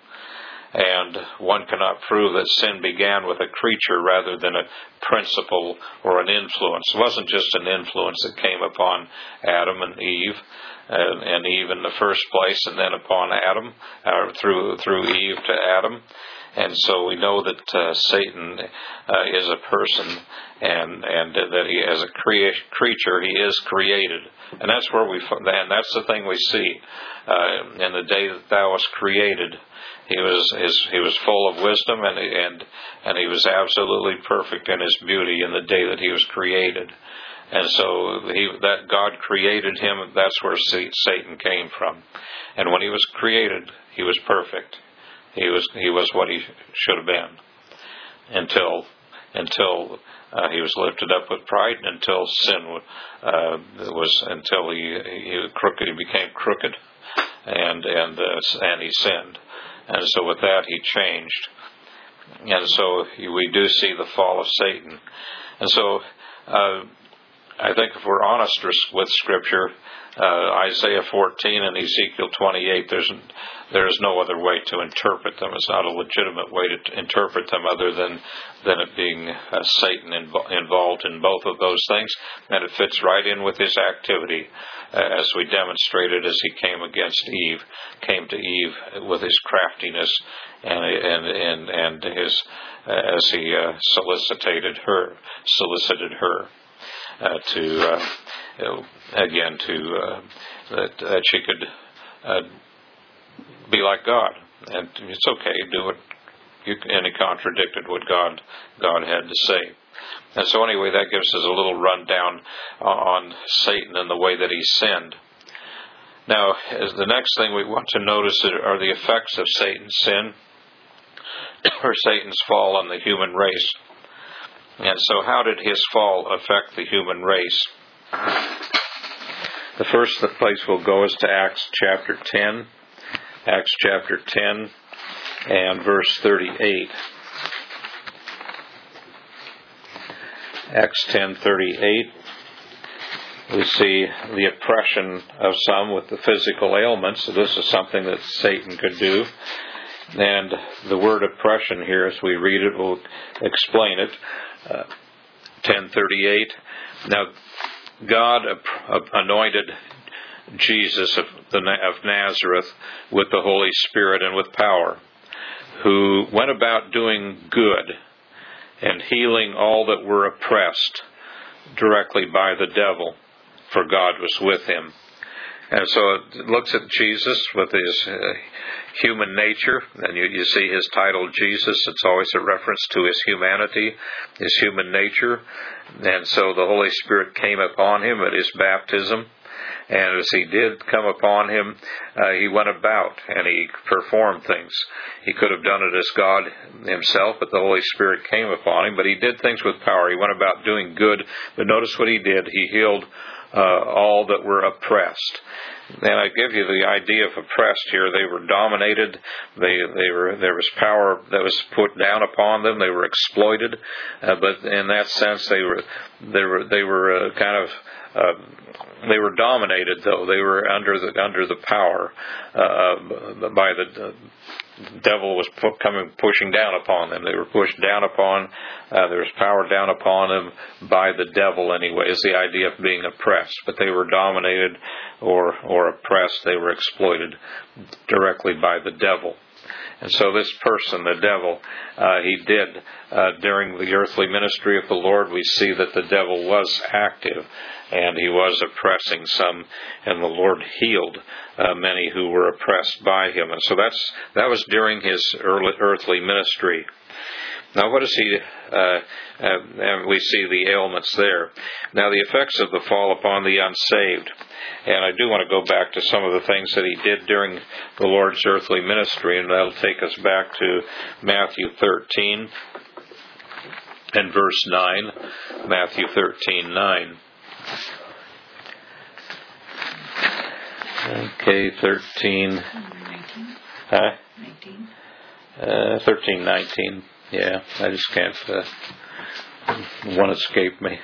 And one cannot prove that sin began with a creature rather than a principle or an influence. It wasn't just an influence that came upon Adam and Eve, and, and Eve in the first place, and then upon Adam, or through through Eve to Adam. And so we know that uh, Satan uh, is a person, and and that he, as a crea- creature, he is created, and that's where we and that's the thing we see. Uh, in the day that thou wast created, he was his, he was full of wisdom, and and and he was absolutely perfect in his beauty in the day that he was created. And so he, that God created him. That's where Satan came from, and when he was created, he was perfect. He was he was what he should have been until until uh, he was lifted up with pride, and until sin uh, was until he he crooked he became crooked, and and uh, and he sinned, and so with that he changed. and so we do see the fall of Satan. And so uh, I think if we're honest with Scripture, uh, Isaiah fourteen and Ezekiel twenty-eight, there's there's no other way to interpret them. It's not a legitimate way to interpret them other than than it being uh, Satan inv- involved in both of those things, and it fits right in with his activity, uh, as we demonstrated as he came against Eve, came to Eve with his craftiness and and and and his uh, as he uh, solicited her, solicited her. Uh, to uh, you know, again to uh, that, that she could uh, be like God, and it's okay, do what you and he contradicted what God God had to say. And so anyway, that gives us a little rundown on Satan and the way that he sinned. Now, as the next thing we want to notice are the effects of Satan's sin or Satan's fall on the human race. And so how did his fall affect the human race? The first place we'll go is to Acts chapter ten. Acts chapter ten and verse thirty-eight. Acts ten thirty-eight. We see the oppression of some with the physical ailments. So this is something that Satan could do. And the word oppression here, as we read it, will explain it. Uh, ten thirty-eight. Now, God anointed Jesus of, the, of Nazareth with the Holy Spirit and with power, who went about doing good and healing all that were oppressed directly by the devil, for God was with him. And so it looks at Jesus with his uh, human nature, and you, you see his title, Jesus. It's always a reference to his humanity, his human nature. And so the Holy Spirit came upon him at his baptism. And as he did come upon him, uh, he went about and he performed things. He could have done it as God himself, but the Holy Spirit came upon him. But he did things with power. He went about doing good. But notice what he did. He healed Uh, all that were oppressed. And I give you the idea of oppressed here. They were dominated. They, they were, there was power that was put down upon them. They were exploited. Uh, but in that sense, they were, they were, they were uh, kind of, uh, they were dominated. Though they were under the under the power uh, by the. Uh, The devil was put, coming, pushing down upon them. They were pushed down upon. Uh, there was power down upon them by the devil. Anyway, is the idea of being oppressed. But they were dominated or or oppressed. They were exploited directly by the devil. And so this person, the devil, uh, he did uh, during the earthly ministry of the Lord. We see that the devil was active, and he was oppressing some, and the Lord healed uh, many who were oppressed by him. And so that's that was during his early, earthly ministry. Now, what does he? Uh, uh, and we see the ailments there. Now, the effects of the fall upon the unsaved. And I do want to go back to some of the things that he did during the Lord's earthly ministry, and that'll take us back to Matthew thirteen and verse nine. Matthew thirteen nine. Okay, thirteen. Huh? nineteen. Uh, thirteen nineteen. Yeah, I just can't. Uh, one escaped me.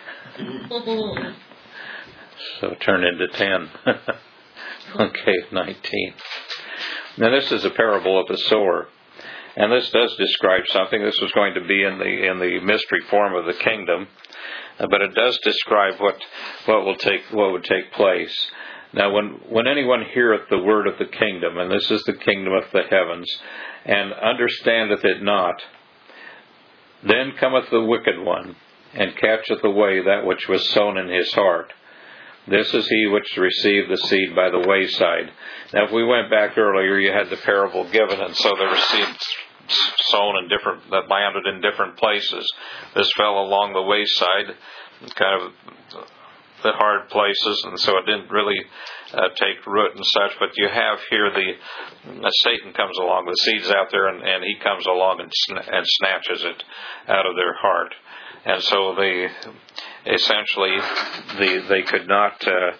So turn into ten. Okay, nineteen. Now this is a parable of the sower. And this does describe something. This was going to be in the in the mystery form of the kingdom. Uh, but it does describe what what will take what would take place. Now when, when anyone heareth the word of the kingdom, and this is the kingdom of the heavens, and understandeth it not, then cometh the wicked one, and catcheth away that which was sown in his heart. This is he which received the seed by the wayside. Now, if we went back earlier, you had the parable given, and so there was seeds sown in different, that landed in different places. This fell along the wayside, kind of the hard places, and so it didn't really uh, take root and such. But you have here the uh, Satan comes along, the seed's out there, and, and he comes along and, sn- and snatches it out of their heart. And so they essentially the they could not uh,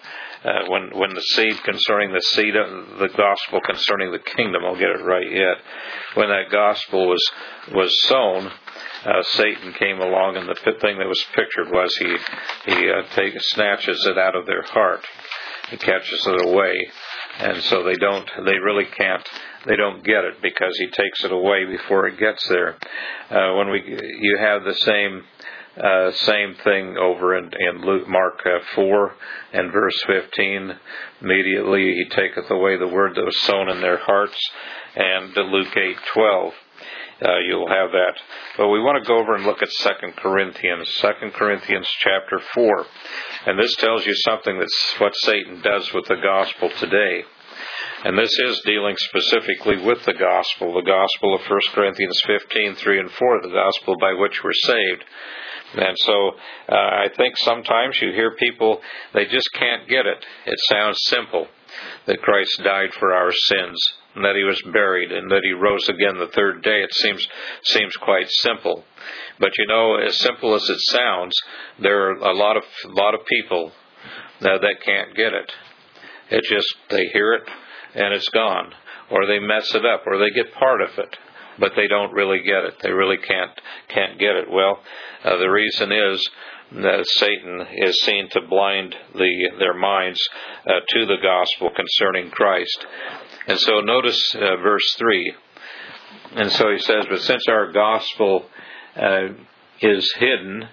uh, when when the seed concerning the seed of the gospel concerning the kingdom, I'll get it right yet. When that gospel was was sown, uh, Satan came along, and the thing that was pictured was he he uh, take, snatches it out of their heart. He catches it away, and so they don't they really can't they don't get it because he takes it away before it gets there. Uh, when we you have the same. Uh, same thing over in, in Luke, Mark uh, four and verse fifteen. Immediately he taketh away the word that was sown in their hearts. And uh, Luke eight twelve, uh, you'll have that. But we want to go over and look at Second Corinthians, Second Corinthians chapter four. And this tells you something that's what Satan does with the gospel today. And this is dealing specifically with the gospel, the gospel of First Corinthians fifteen, three and four, the gospel by which we're saved. And so uh, I think sometimes you hear people, they just can't get it. It sounds simple, that Christ died for our sins, and that he was buried, and that he rose again the third day. It seems seems quite simple. But you know, as simple as it sounds, there are a lot of a lot of people uh, that can't get it. It just, they hear it, and it's gone. Or they mess it up, or they get part of it. But they don't really get it. They really can't can't get it. Well, uh, the reason is that Satan is seen to blind the their minds uh, to the gospel concerning Christ. And so notice uh, verse three. And so he says, but since our gospel uh, is hidden,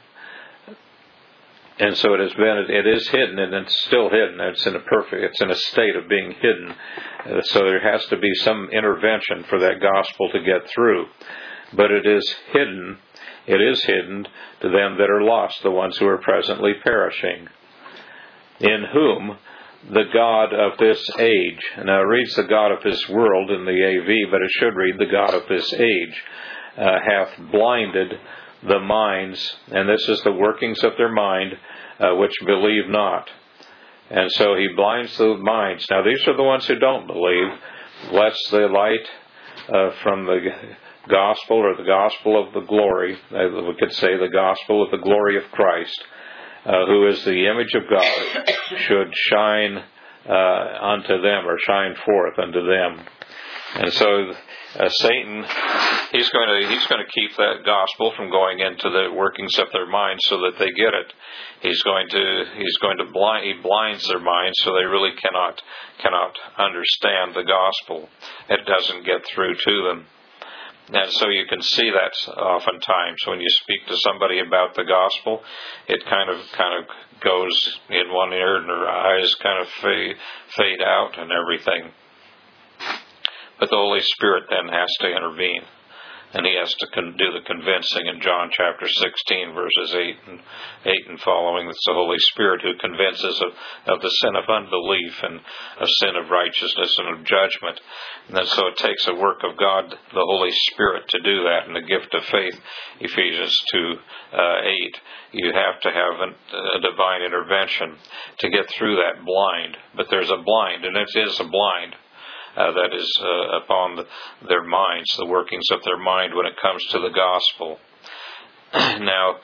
and so it has been, it is hidden, and it's still hidden. It's in a perfect, it's in a state of being hidden. Uh, so there has to be some intervention for that gospel to get through. But it is hidden, it is hidden to them that are lost, the ones who are presently perishing, in whom the God of this age, now it reads the God of this world in the A V, but it should read the God of this age, uh, hath blinded the minds, and this is the workings of their mind, uh, which believe not. And so he blinds the minds. Now these are the ones who don't believe, lest the light uh, from the gospel, or the gospel of the glory, uh, we could say the gospel of the glory of Christ, uh, who is the image of God, should shine uh, unto them, or shine forth unto them. And so uh, Satan, he's going to he's going to keep that gospel from going into the workings of their minds so that they get it. He's going to he's going to blind he blinds their minds so they really cannot cannot understand the gospel. It doesn't get through to them. And so you can see that oftentimes when you speak to somebody about the gospel, it kind of kind of goes in one ear and their eyes kind of fade, fade out and everything. But the Holy Spirit then has to intervene, and he has to con- do the convincing in John chapter sixteen, verses eight and eight and following. It's the Holy Spirit who convinces of, of the sin of unbelief and of sin of righteousness and of judgment. And then so it takes a work of God, the Holy Spirit, to do that, and the gift of faith, Ephesians two eight. You have to have a, a divine intervention to get through that blind. But there's a blind, and it is a blind. Uh, that is uh, upon the, their minds, the workings of their mind when it comes to the gospel. Now,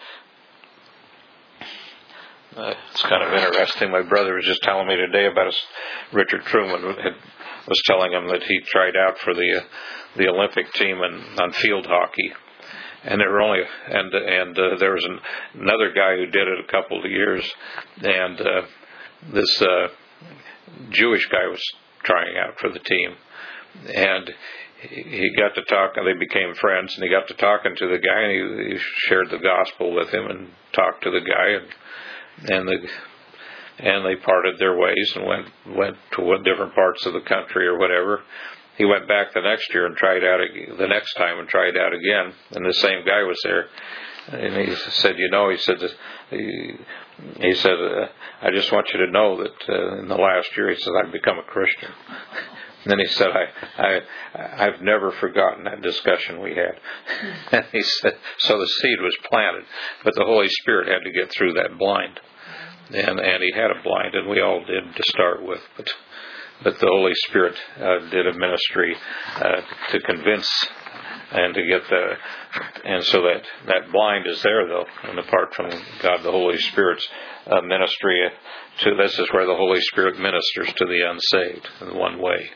uh, it's kind of interesting. My brother was just telling me today about his, Richard Truman had, was telling him that he tried out for the uh, the Olympic team in, on field hockey, and there were only and and uh, there was an, another guy who did it a couple of years, and uh, this uh, Jewish guy was trying out for the team, and he got to talk, and they became friends, and he got to talking to the guy, and he, he shared the gospel with him and talked to the guy, and and the and they parted their ways and went went to different parts of the country or whatever. He went back the next year and tried out the next time and tried out again, and the same guy was there. And he said, you know, he said, he, he said, uh, I just want you to know that uh, in the last year, he said, I've become a Christian. And then he said, I, I, I've never forgotten that discussion we had. And he said, so the seed was planted, but the Holy Spirit had to get through that blind. And, and he had a blind, and we all did to start with, but, but the Holy Spirit uh, did a ministry uh, to convince and to get the, and so that, that blind is there though, and apart from God the Holy Spirit's uh, ministry to, this is where the Holy Spirit ministers to the unsaved in one way.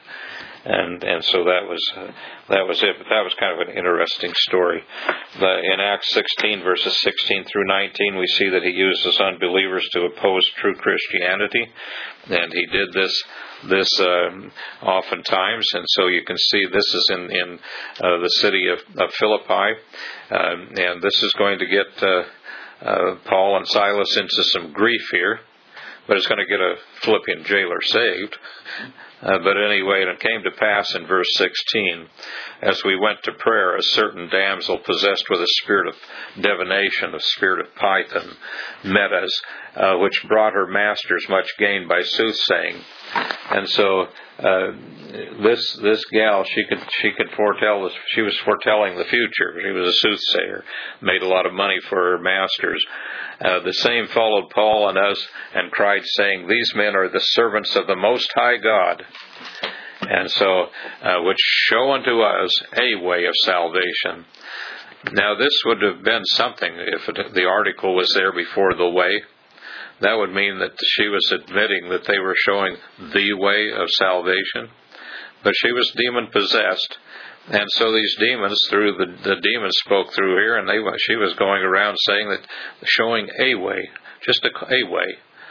And and so that was uh, that was it. But that was kind of an interesting story. The, in Acts sixteen, verses sixteen through nineteen, we see that he uses unbelievers to oppose true Christianity, and he did this this um, oftentimes. And so you can see this is in in uh, the city of, of Philippi, um, and this is going to get uh, uh, Paul and Silas into some grief here, but it's going to get a Philippian jailer saved. Uh, but anyway, it came to pass in verse sixteen, as we went to prayer, a certain damsel possessed with a spirit of divination, a spirit of Python, met us, uh, which brought her masters much gain by soothsaying. And so uh, this this gal, she could she could foretell this. She was foretelling the future. She was a soothsayer, made a lot of money for her masters. Uh, the same followed Paul and us, and cried, saying, "These men are the servants of the Most High God." And so, uh, which show unto us a way of salvation. Now, this would have been something if it, the article was there before the way. That would mean that she was admitting that they were showing the way of salvation. But she was demon-possessed. And so these demons, through the, the demons spoke through here, and they she was going around saying that, showing a way, just a, a way.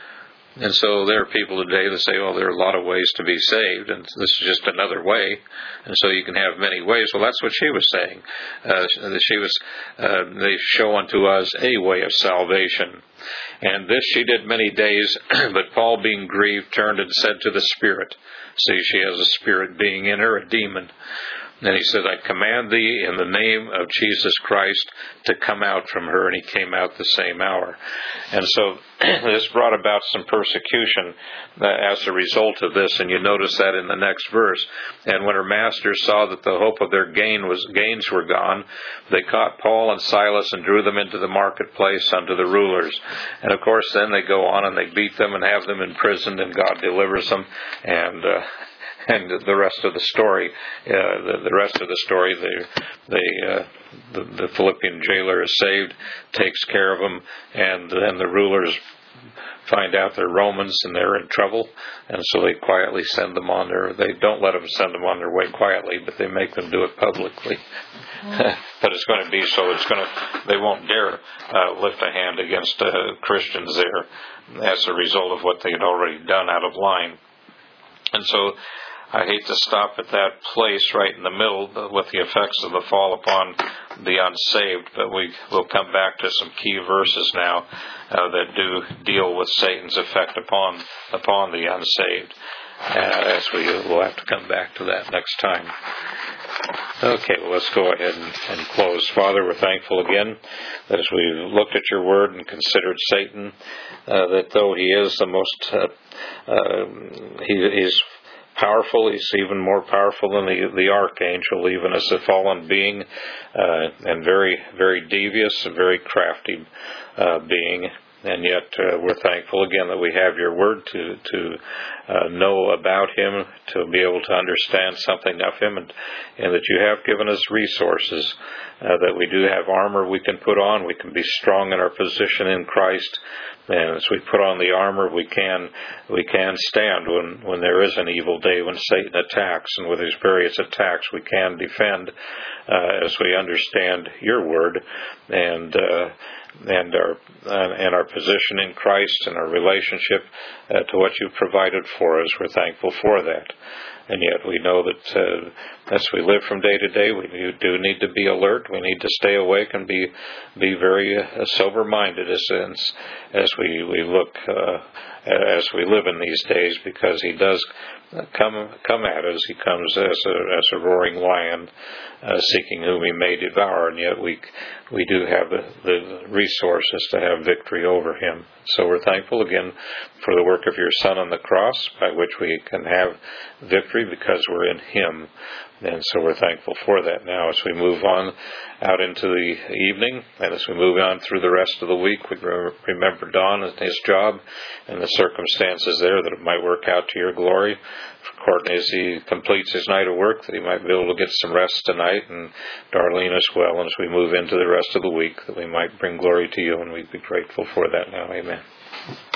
And so there are people today that say, well, there are a lot of ways to be saved, and this is just another way. And so you can have many ways. Well, that's what she was saying. Uh, she was, uh, they show unto us a way of salvation. And this she did many days, but Paul, being grieved, turned and said to the spirit, see, she has a spirit being in her, a demon. And he said, I command thee in the name of Jesus Christ to come out from her. And he came out the same hour. And so this brought about some persecution uh, as a result of this. And you notice that in the next verse. And when her masters saw that the hope of their gain was gains were gone, they caught Paul and Silas and drew them into the marketplace unto the rulers. And of course then they go on and they beat them and have them imprisoned, and God delivers them. And uh, And the rest of the story, uh, the, the rest of the story, they, they, uh, the, the Philippian jailer is saved, takes care of them, and then the rulers find out they're Romans and they're in trouble, and so they quietly send them on their. They don't let them send them on their way quietly, but they make them do it publicly. But it's going to be so. It's going to. They won't dare uh, lift a hand against uh, Christians there as a result of what they had already done out of line, and so. I hate to stop at that place right in the middle with the effects of the fall upon the unsaved, but we will come back to some key verses now uh, that do deal with Satan's effect upon upon the unsaved. Uh, as we will have to come back to that next time. Okay, well, let's go ahead and, and close. Father, we're thankful again that as we looked at your word and considered Satan, uh, that though he is the most, uh, uh, he is powerful. He's even more powerful than the, the archangel, even as a fallen being, uh, and very, very devious, and very crafty uh, being. And yet uh, we're thankful again that we have your word to to uh, know about him, to be able to understand something of him, and, and that you have given us resources, uh, that we do have armor we can put on. We can be strong in our position in Christ. And as we put on the armor, we can we can stand when, when there is an evil day, when Satan attacks. And with his various attacks, we can defend uh, as we understand your word and uh, and our and our position in Christ and our relationship uh, to what you've provided for us. We're thankful for that. And yet we know that uh, as we live from day to day, we do need to be alert. We need to stay awake and be be very uh, sober-minded as as we we look uh, as we live in these days, because he does come come at us. He comes as a as a roaring lion, uh, seeking whom he may devour. And yet we we do have the, the resources to have victory over him. So we're thankful again for the work of your Son on the cross, by which we can have victory victory because we're in Him. And so we're thankful for that. Now as we move on out into the evening, and as we move on through the rest of the week, we remember Don and his job and the circumstances there, that it might work out to your glory. For Courtney, as he completes his night of work, that he might be able to get some rest tonight, and Darlene as well. And as we move into the rest of the week, that we might bring glory to you, and we'd be grateful for that now. Amen.